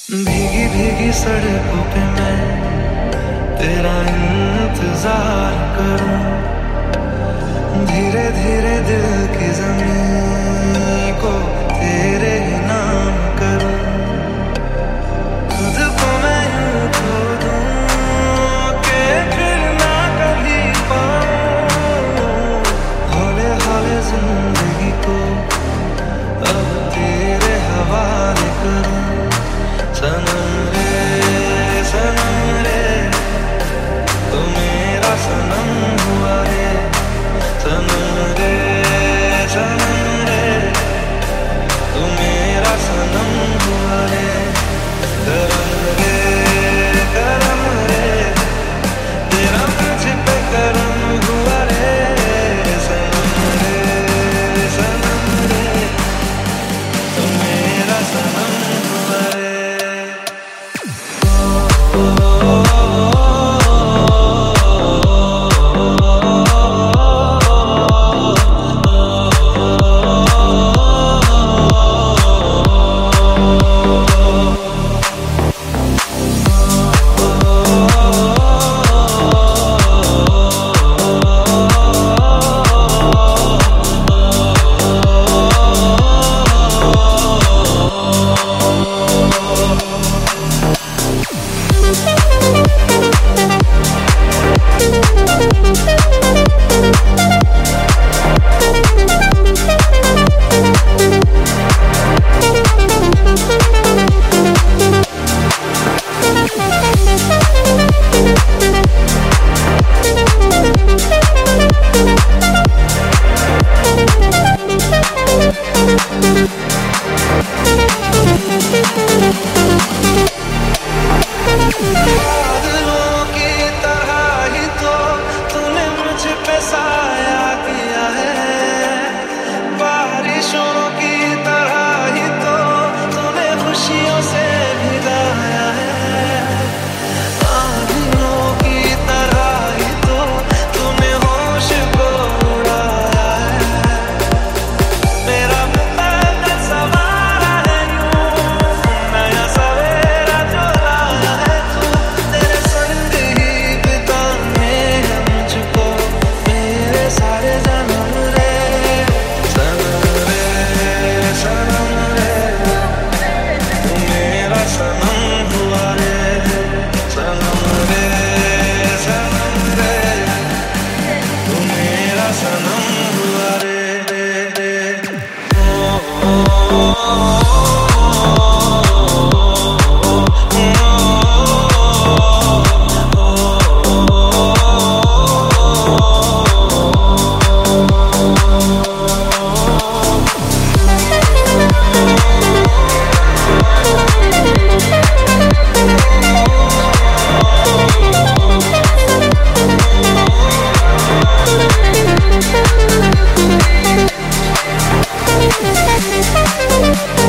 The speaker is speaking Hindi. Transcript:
भीगी भीगी सड़कों पे मैं तेरा इंतजार करूं, धीरे धीरे दिल की ज़मीं को तेरे ही नाम करूं। खुद को मैं यूं खो दूं कि फिर ना कभी पाऊं, हौले हौले जिंदगी को अब तेरे हवाले करूं। सनम रे तू मेरा सनम हुआ रे, सनम रे तू मेरा सनम हुआ रे। करम रे तेरा मुझ पे करम हुआ रे, सनम रे तू मेरा सनम हुआ रे। बादलों की तरह ही तो तूने मुझ पे साया किया है, बारिशों की तरह ही तो तूने खुशियों से भिगाया है, आंधियों की तरह ही तो तूने होश को उड़ाया है। मेरा मुकद्दर सवारा है यूं, नया सवेरा जो लाया है तू, तेरे संग ही बिताने हैं मुझको मेरे सारे जन्म रे। सनम रे तू मेरा सनम हुआ रे, सनम रे तू मेरा सनम हुआ रे। We'll be right back.